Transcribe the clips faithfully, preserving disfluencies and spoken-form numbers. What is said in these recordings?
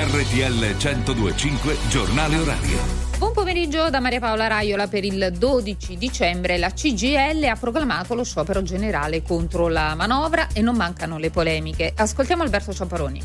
R T L centodue e cinque giornale orario. Buon pomeriggio da Maria Paola Raiola. Per il dodici dicembre la C G I L ha proclamato lo sciopero generale contro la manovra e non mancano le polemiche. Ascoltiamo Alberto Ciamparoni.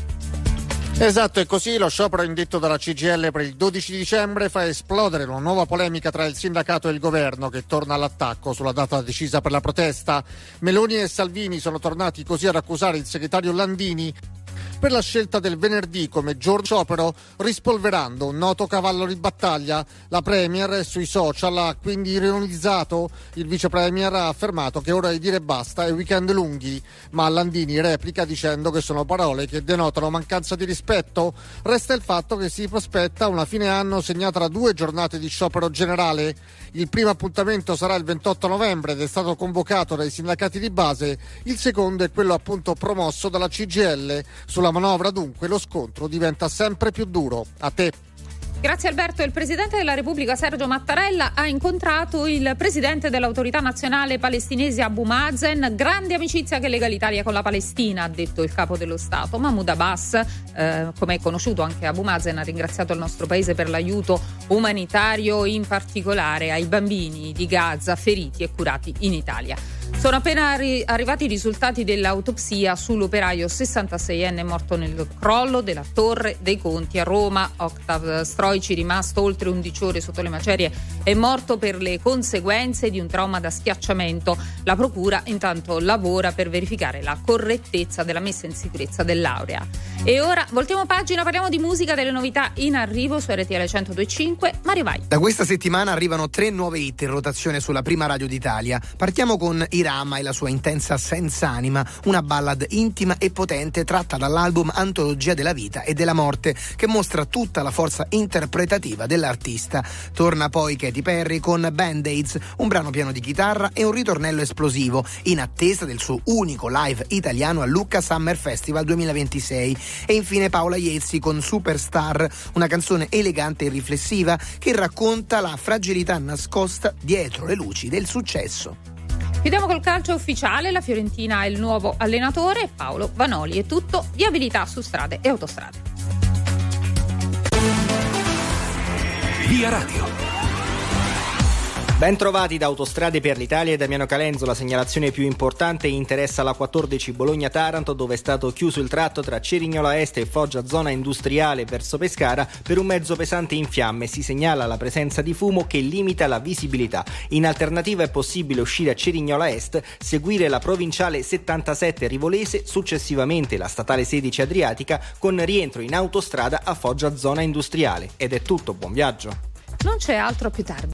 Esatto, è così. Lo sciopero indetto dalla C G I L per il dodici dicembre fa esplodere una nuova polemica tra il sindacato e il governo, che torna all'attacco sulla data decisa per la protesta. Meloni e Salvini sono tornati così ad accusare il segretario Landini per la scelta del venerdì come giorno sciopero, rispolverando un noto cavallo di battaglia. La Premier sui social ha quindi ironizzato. Il vice Premier ha affermato che ora di dire basta è weekend lunghi, ma Landini replica dicendo che sono parole che denotano mancanza di rispetto. Resta il fatto che si prospetta una fine anno segnata da due giornate di sciopero generale. Il primo appuntamento sarà il ventotto novembre ed è stato convocato dai sindacati di base. Il secondo è quello appunto promosso dalla C G I L. Sulla manovra dunque lo scontro diventa sempre più duro. A te. Grazie Alberto. Il Presidente della Repubblica Sergio Mattarella ha incontrato il Presidente dell'Autorità Nazionale Palestinese Abu Mazen. Grande amicizia che lega l'Italia con la Palestina, ha detto il Capo dello Stato. Mahmoud Abbas, eh, come è conosciuto anche Abu Mazen, ha ringraziato il nostro Paese per l'aiuto umanitario, in particolare ai bambini di Gaza feriti e curati in Italia. Sono appena arri- arrivati i risultati dell'autopsia sull'operaio sessantaseienne morto nel crollo della Torre dei Conti a Roma. Octav Stroici, rimasto oltre undici ore sotto le macerie, è morto per le conseguenze di un trauma da schiacciamento. La procura intanto lavora per verificare la correttezza della messa in sicurezza dell'aurea. E ora voltiamo pagina, parliamo di musica, delle novità in arrivo su R T L centodue e cinque. Mario, vai. Da questa settimana arrivano tre nuove hit in rotazione sulla prima radio d'Italia. Partiamo con Irama e la sua intensa Senza Anima, una ballad intima e potente tratta dall'album Antologia della vita e della morte, che mostra tutta la forza interpretativa dell'artista. Torna poi Katy Perry con Band-Aids, un brano pieno di chitarra e un ritornello esplosivo, in attesa del suo unico live italiano a Lucca Summer Festival duemilaventisei. E infine Paola Iezzi con Superstar, una canzone elegante e riflessiva che racconta la fragilità nascosta dietro le luci del successo. Chiudiamo col calcio ufficiale. La Fiorentina ha il nuovo allenatore, Paolo Vanoli. È tutto. Viabilità su strade e autostrade. Via Radio. Ben trovati da Autostrade per l'Italia e Damiano Calenzo. La segnalazione più importante interessa la quattordici Bologna-Taranto, dove è stato chiuso il tratto tra Cerignola Est e Foggia zona industriale verso Pescara per un mezzo pesante in fiamme. Si segnala la presenza di fumo che limita la visibilità. In alternativa è possibile uscire a Cerignola Est, seguire la provinciale settantasette Rivolese, successivamente la statale sedici Adriatica, con rientro in autostrada a Foggia zona industriale. Ed è tutto, buon viaggio. Non c'è altro, più tardi.